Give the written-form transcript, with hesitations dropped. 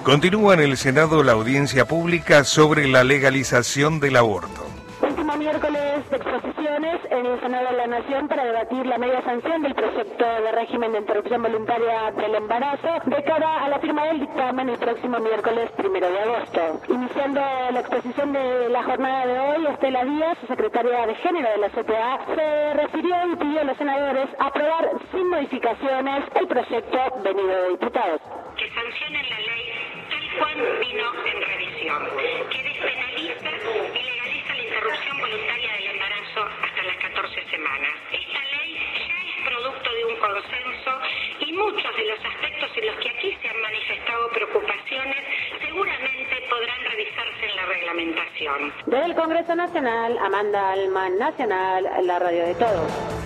Continúa en el Senado la audiencia pública sobre la legalización del aborto. Último miércoles de exposiciones en el Senado de la Nación para debatir la media sanción del proyecto de régimen de interrupción voluntaria del embarazo de cara a la firma del dictamen el próximo miércoles 1 de agosto. Iniciando la exposición de la jornada de hoy, Estela Díaz, secretaria de Género de la CTA, se refirió y pidió a los senadores aprobar sin modificaciones el proyecto venido de diputados. Que sancionen la ley tal cual vino en revisión, que despenaliza y legaliza la interrupción voluntaria del embarazo hasta las 14 semanas. Esta ley ya es producto de un consenso y muchos de los aspectos en los que aquí se han manifestado preocupaciones seguramente podrán revisarse en la reglamentación. Desde el Congreso Nacional, Amanda Alman, Nacional, la radio de todos.